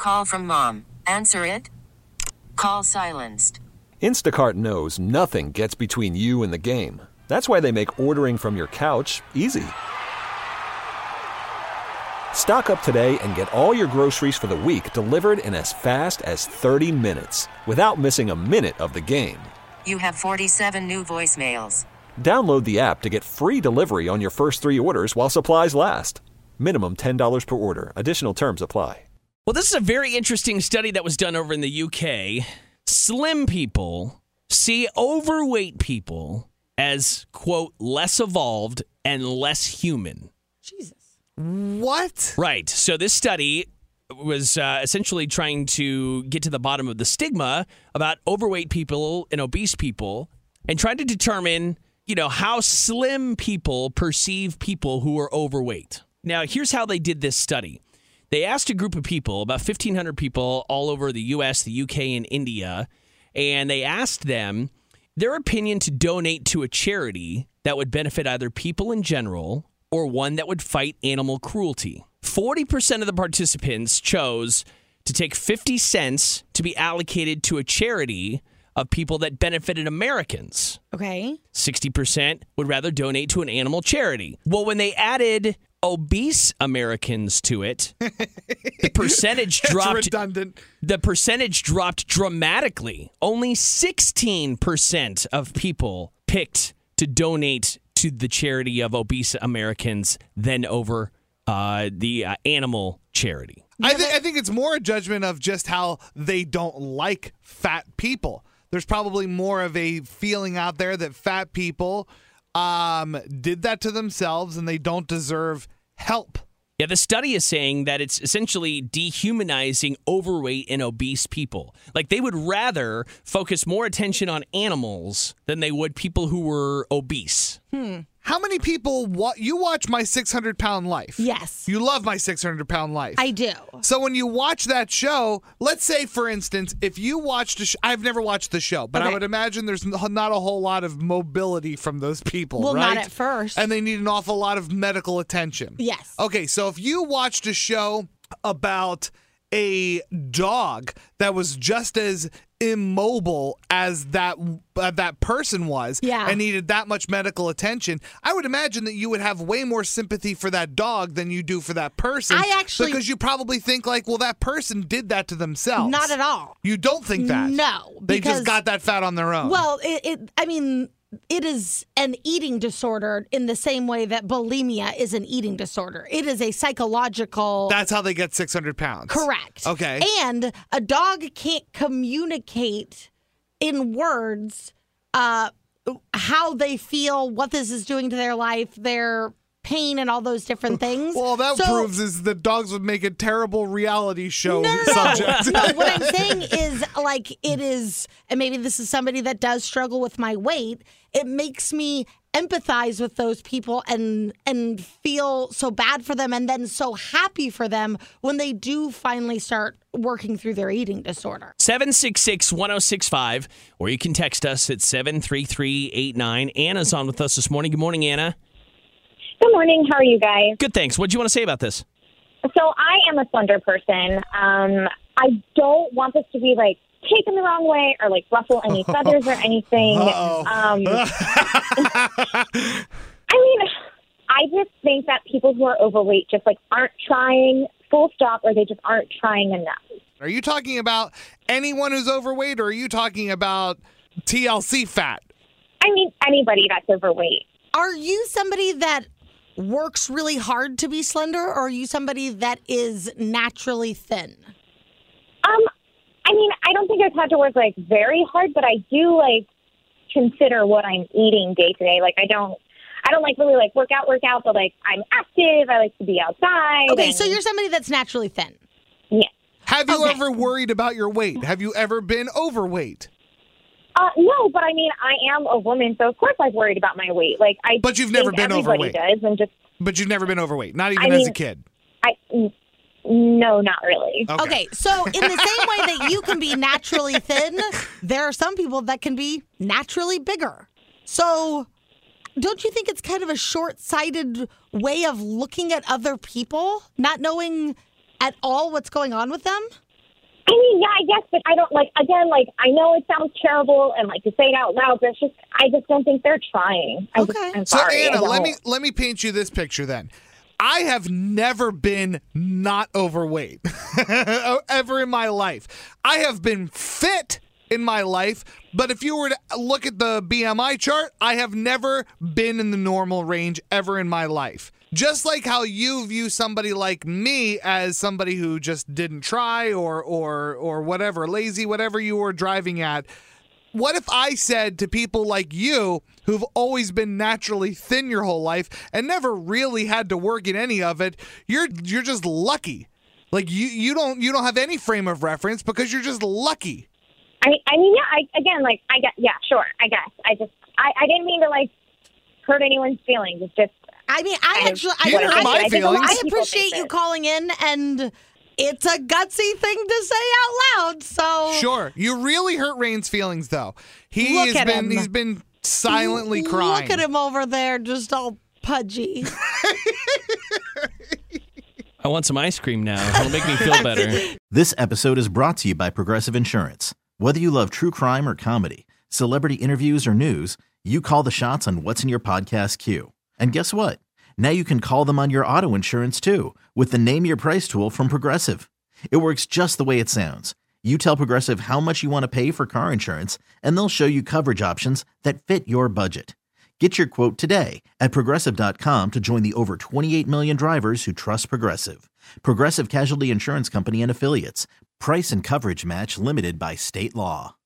Call from mom. Answer it. Call silenced. Instacart knows nothing gets between you and the game. That's why they make ordering from your couch easy. Stock up today and get all your groceries for the week delivered in as fast as 30 minutes without missing a minute of the game. You have 47 new voicemails. Download the app to get free delivery on your first 3 orders while supplies last. Minimum $10 per order. Additional terms apply. Well, this is a very interesting study that was done over in the UK. Slim people see overweight people as, quote, less evolved and less human. Jesus. What? Right. So this study was essentially trying to get to the bottom of the stigma about overweight people and obese people and trying to determine, how slim people perceive people who are overweight. Now, here's how they did this study. They asked a group of people, about 1,500 people all over the U.S., the U.K., and India, and they asked them their opinion to donate to a charity that would benefit either people in general or one that would fight animal cruelty. 40% of the participants chose to take 50 cents to be allocated to a charity of people that benefited Americans. Okay. 60% would rather donate to an animal charity. Well, when they added obese Americans to it, the percentage dropped. Redundant. The percentage dropped dramatically. Only 16% of people picked to donate to the charity of obese Americans than over the animal charity. I think it's more a judgment of just how they don't like fat people. There's probably more of a feeling out there that fat people did that to themselves and they don't deserve help. Yeah, the study is saying that it's essentially dehumanizing overweight and obese people. Like, they would rather focus more attention on animals than they would people who were obese. How many people you watch My 600-Pound Life? Yes. You love My 600-Pound Life. I do. So when you watch that show, let's say, for instance, if you watched I've never watched the show, but I would imagine there's not a whole lot of mobility from those people, Well, right? not at first. And they need an awful lot of medical attention. Yes. Okay, so if you watched a show about a dog that was just as immobile as that person was and needed that much medical attention, I would imagine that you would have way more sympathy for that dog than you do for that person. Because you probably think like, well, that person did that to themselves. Not at all. You don't think that? No. They just got that fat on their own. Well, it is an eating disorder in the same way that bulimia is an eating disorder. It is a psychological... That's how they get 600 pounds. Correct. Okay. And a dog can't communicate in words how they feel, what this is doing to their life, their pain, and all those different things. Well, that proves is that dogs would make a terrible reality show subject. No, what I'm saying is, like, it is, and maybe this is somebody that does struggle with my weight, it makes me empathize with those people and feel so bad for them and then so happy for them when they do finally start working through their eating disorder. 766-1065, or you can text us at 73389. Anna's on with us this morning. Good morning, Anna. Good morning. How are you guys? Good, thanks. What do you want to say about this? So I am a slender person. I don't want this to be like taken the wrong way or like ruffle any feathers or anything. I mean, I just think that people who are overweight just like aren't trying full stop, or they just aren't trying enough. Are you talking about anyone who's overweight, or are you talking about TLC fat? I mean, anybody that's overweight. Are you somebody that works really hard to be slender, or are you somebody that is naturally thin? I mean, I don't think I've had to work like very hard, but I do like consider what I'm eating day to day. Like I don't like really like work out, but like I'm active. I like to be outside. Okay, so you're somebody that's naturally thin. Yeah. Have you ever worried about your weight? Have you ever been overweight? No, but I mean, I am a woman, so of course I've worried about my weight. Like But you've never been overweight. Does, and just. But you've never been overweight, not even as a kid. No, not really. Okay, so in the same way that you can be naturally thin, there are some people that can be naturally bigger. So don't you think it's kind of a short-sighted way of looking at other people, not knowing at all what's going on with them? I mean, yeah, I guess, but I don't I know it sounds terrible and to say it out loud, but I just don't think they're trying. I'm sorry. So Anna, let me paint you this picture then. I have never been not overweight ever in my life. I have been fit in my life, but if you were to look at the BMI chart, I have never been in the normal range ever in my life. Just like how you view somebody like me as somebody who just didn't try or whatever, lazy, whatever you were driving at. What if I said to people like you who've always been naturally thin your whole life and never really had to work at any of it, you're just lucky. Like you don't have any frame of reference because you're just lucky. I mean, yeah, sure, I guess. I didn't mean to hurt anyone's feelings. It's just I appreciate you calling in, and it's a gutsy thing to say out loud. So sure, you really hurt Rain's feelings, though. He's been silently crying. Look at him over there, just all pudgy. I want some ice cream now. It'll make me feel better. This episode is brought to you by Progressive Insurance. Whether you love true crime or comedy, celebrity interviews or news, you call the shots on what's in your podcast queue. And guess what? Now you can call them on your auto insurance too with the Name Your Price tool from Progressive. It works just the way it sounds. You tell Progressive how much you want to pay for car insurance, and they'll show you coverage options that fit your budget. Get your quote today at Progressive.com to join the over 28 million drivers who trust Progressive. Progressive Casualty Insurance Company and Affiliates. Price and coverage match limited by state law.